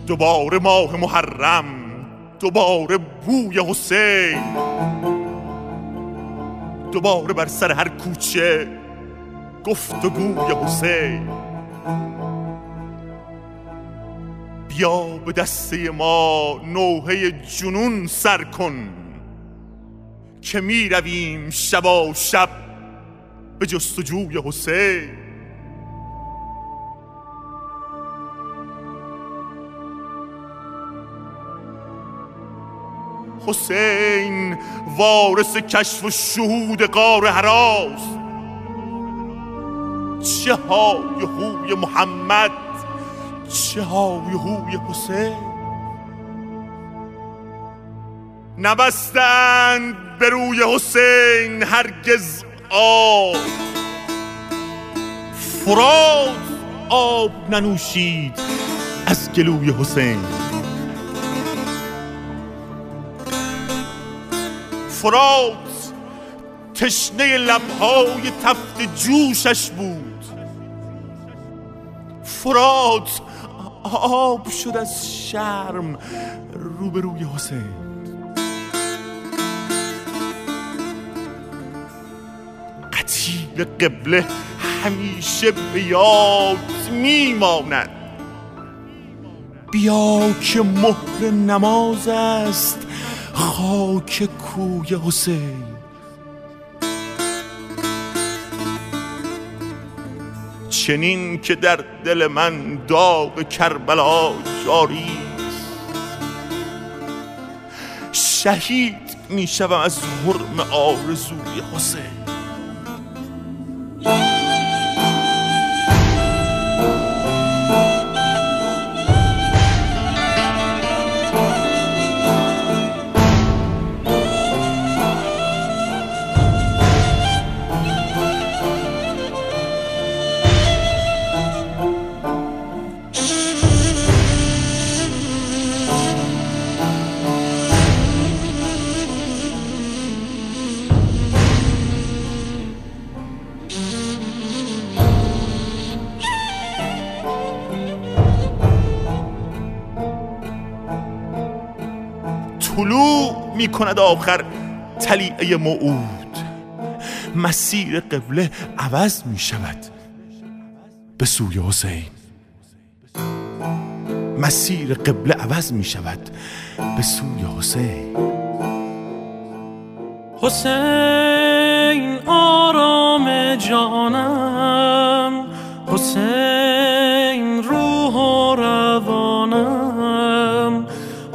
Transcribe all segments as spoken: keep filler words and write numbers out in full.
دوباره ماه محرم، دوباره بوی حسین، دوباره بر سر هر کوچه گفتگوی حسین. بیا به دسته ما نوحه جنون سر کن که می رویم شبا شب به جستجوی حسین. حسین وارث کشف و شهود غار هراست، چه های هوی محمد، چه های هوی حسین. نبستند به روی حسین هرگز آب، فرات آب ننوشید از گلوی حسین. فرات تشنه لبهای تفت جوشش بود، فرات آب شد از شرم روبروی حسین. قتیل قبله همیشه به یاد میماند. بیا که مهر نماز است خاک کوی حسین. چنین که در دل من داغ کربلا جاری است، شهید می شوم از حرم آرزوی حسین. طلوع می کند آخر طلیعه موعود، مسیر قبله عوض می شود به سوی حسین. مسیر قبله عوض می شود به سوی حسین. حسین آرام جانم، حسین روح و روانم،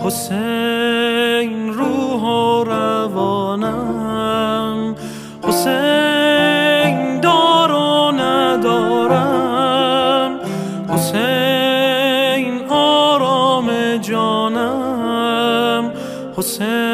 حسین روح و روانم، حسین دار و ندارم، حسین آرام جانم، حسین